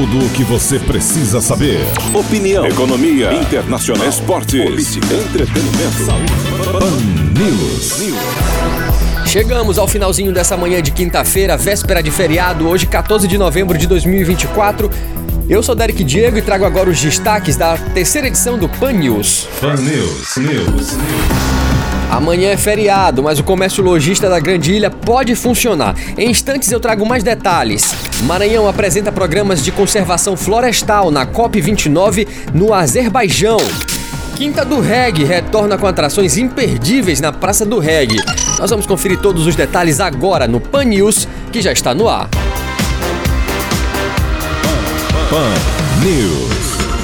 Tudo o que você precisa saber. Opinião, economia, internacional, esportes, política, entretenimento, saúde. Pan News. Chegamos ao finalzinho dessa manhã de quinta-feira, véspera de feriado, hoje 14 de novembro de 2024. Eu sou Derek Diego e trago agora os destaques da terceira edição do Pan News. Pan News. Amanhã é feriado, mas o comércio lojista da Grande Ilha pode funcionar. Em instantes eu trago mais detalhes. Maranhão apresenta programas de conservação florestal na COP29 no Azerbaijão. Quinta do Reggae retorna com atrações imperdíveis na Praça do Reggae. Nós vamos conferir todos os detalhes agora no Pan News, que já está no ar. Pan News.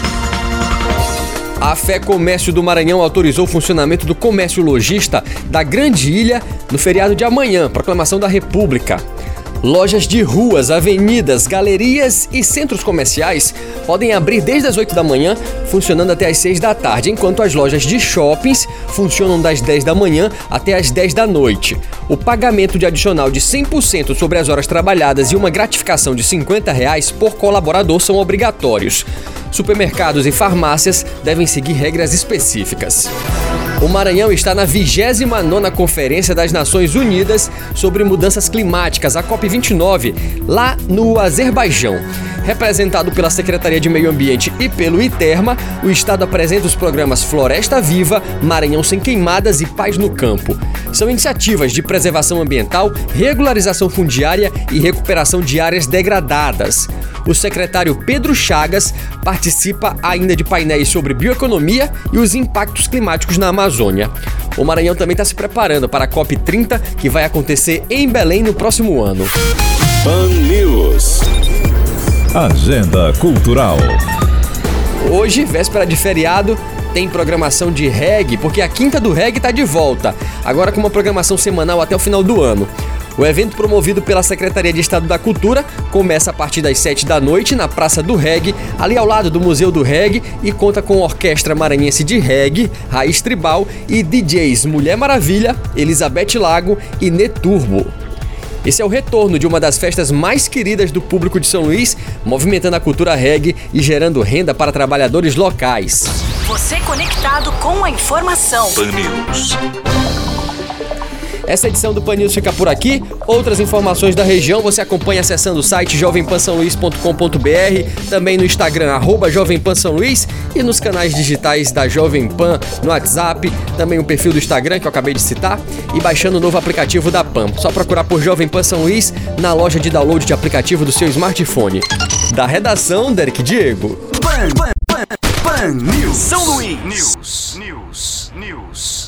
A Fé Comércio do Maranhão autorizou o funcionamento do comércio lojista da Grande Ilha no feriado de amanhã, proclamação da República. Lojas de ruas, avenidas, galerias e centros comerciais podem abrir desde as 8 da manhã, funcionando até as 6 da tarde, enquanto as lojas de shoppings funcionam das 10 da manhã até as 10 da noite. O pagamento de adicional de 100% sobre as horas trabalhadas e uma gratificação de R$50 por colaborador são obrigatórios. Supermercados e farmácias devem seguir regras específicas. O Maranhão está na 29ª Conferência das Nações Unidas sobre Mudanças Climáticas, a COP29, lá no Azerbaijão. Representado pela Secretaria de Meio Ambiente e pelo ITERMA, o Estado apresenta os programas Floresta Viva, Maranhão Sem Queimadas e Paz no Campo. São iniciativas de preservação ambiental, regularização fundiária e recuperação de áreas degradadas. O secretário Pedro Chagas participa ainda de painéis sobre bioeconomia e os impactos climáticos na Amazônia. O Maranhão também está se preparando para a COP30, que vai acontecer em Belém no próximo ano. Pan News. Agenda Cultural. Hoje, véspera de feriado, tem programação de reggae, porque a Quinta do Reggae está de volta, agora com uma programação semanal até o final do ano. O evento, promovido pela Secretaria de Estado da Cultura, começa a partir das 7 da noite na Praça do Reggae, ali ao lado do Museu do Reggae, e conta com Orquestra Maranhense de Reggae, Raiz Tribal e DJs Mulher Maravilha, Elizabeth Lago e Neturbo. Esse é o retorno de uma das festas mais queridas do público de São Luís, movimentando a cultura reggae e gerando renda para trabalhadores locais. Você conectado com a informação. Pan News. Essa edição do Pan News fica por aqui. Outras informações da região você acompanha acessando o site jovempansaoluís.com.br, também no Instagram, @jovempansaoluís, e nos canais digitais da Jovem Pan, no WhatsApp, também o perfil do Instagram que eu acabei de citar, e baixando o novo aplicativo da Pan. Só procurar por Jovem Pan São Luís na loja de download de aplicativo do seu smartphone. Da redação, Derek Diego. Pan News. São Luís. News.